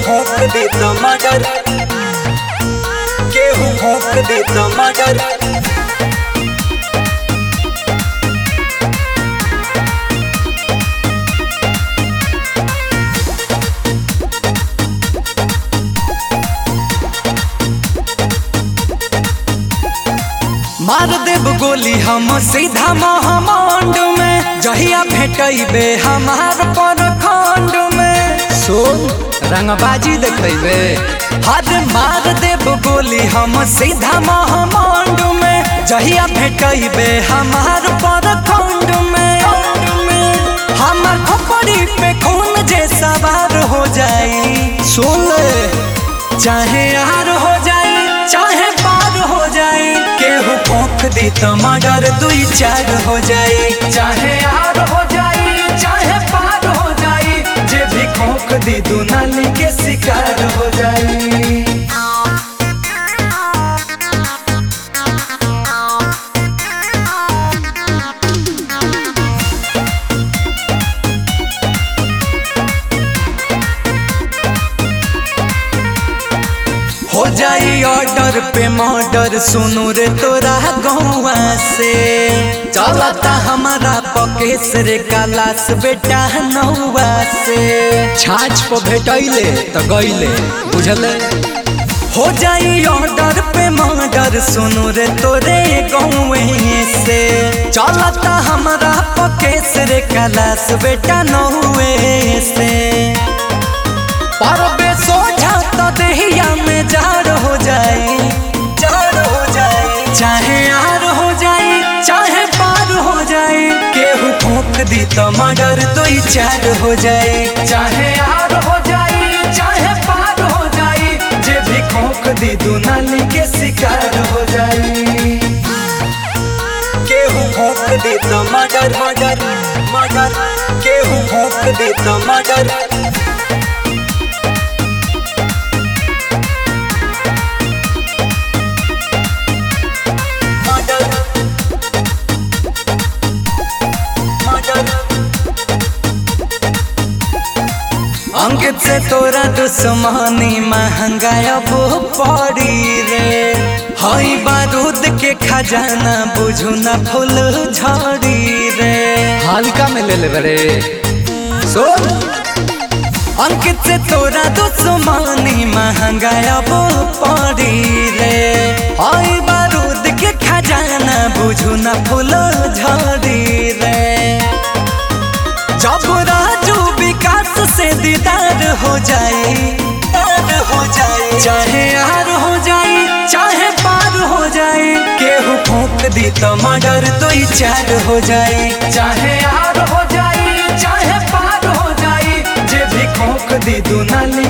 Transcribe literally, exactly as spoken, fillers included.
भोंक दे टमाटर, केहू भोंक दे टमाटर। मार देव गोली हम सीधा महामांड में, जहिया भेटैबे हमार परखंड में। सुन रंगबाजी देखेबे, हर मार देव गोली हम सीधा महामांड में, जहिया भेटैबे हमार परखंड में। हमार खोपड़ी पे खून जे सवार हो जाई, सुन ले चाहे यार हो जाई चाहे पार हो जाई, केहू भोंक दी टमाटर दुई चार हो जाई। चाहे यार हो जाई चाहे पार हो जाई, जे भी भोंक दी दुनाली के शिकार हो जाई। हो जाई ऑर्डर पे मर्डर, सुनू रे तोरा गौवा से। चलता हमारा पकेस रे कालास बेटा नौवा से। छाछ पे भेटैले तो गईले, बुझले। हो जाई ऑर्डर पे मर्डर, सुनू रे तोरे गौवे से। चलता हमारा पकेस रे कालास बेटा नौवे से। पर बेसोझा तो देहिया में जार हो जाए, जार हो जाए। चाहे यार हो जाए चाहे पार हो जाए, केहू भोंक दी टमाटर दुई चार हो जाए। चाहे यार हो जाए चाहे पार हो जाए, जे भी भोंक दी दुनाली के शिकार हो जाए। केहू भोंक दी टमाटर मटर मटर, केहू भोंक दी टमाटर। अंकित से तोरा दुश्मनी महंगा अब पड़ी रे। हई बारूद के खजाना बुझू न फूल झड़ी रे। हल्का में ले ले रे। सुन अंकित से तोरा दुश्मनी महंगा अब पड़ी रे। हई बारूद के खजाना बुझू न फूल झड़ी रे। जब राजू विकास से दीदार हो जाए, दीदार हो जाए। चाहे यार हो जाए चाहे पार हो जाए, केहू भोंक दी टमाटर दुई चार हो जाए। चाहे यार हो जाए चाहे पार हो जाए, जे भी भोंक दी दुनाली